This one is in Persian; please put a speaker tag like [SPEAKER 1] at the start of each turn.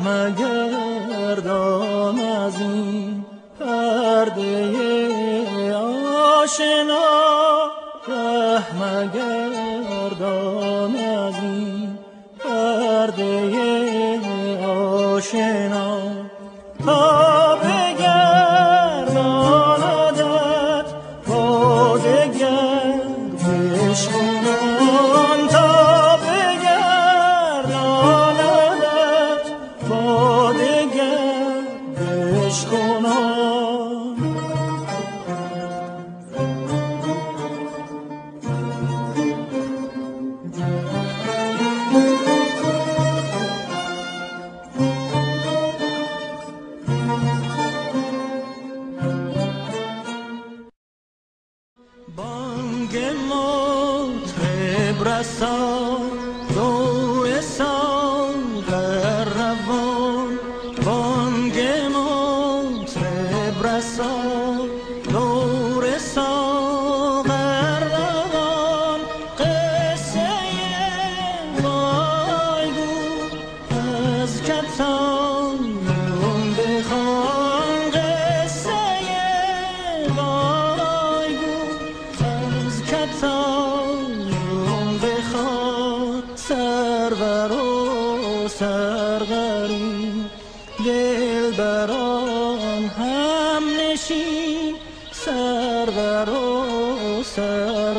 [SPEAKER 1] مگردان از این پرده آشنا، ره مگردان از این پرده آشنا، تا بگرداندت با دگر بشکنان، تا بگرداندت با دگر بشکنان. بانگ مطرب رسان دور ساغر روان، بانگ مطرب رسان دور ساغر روان، قصه وایگو از کتایون بخوان، قصه وایگو از کتایون بخوان، سرور و سرغری دلبران هم نشین، سرور و سرغری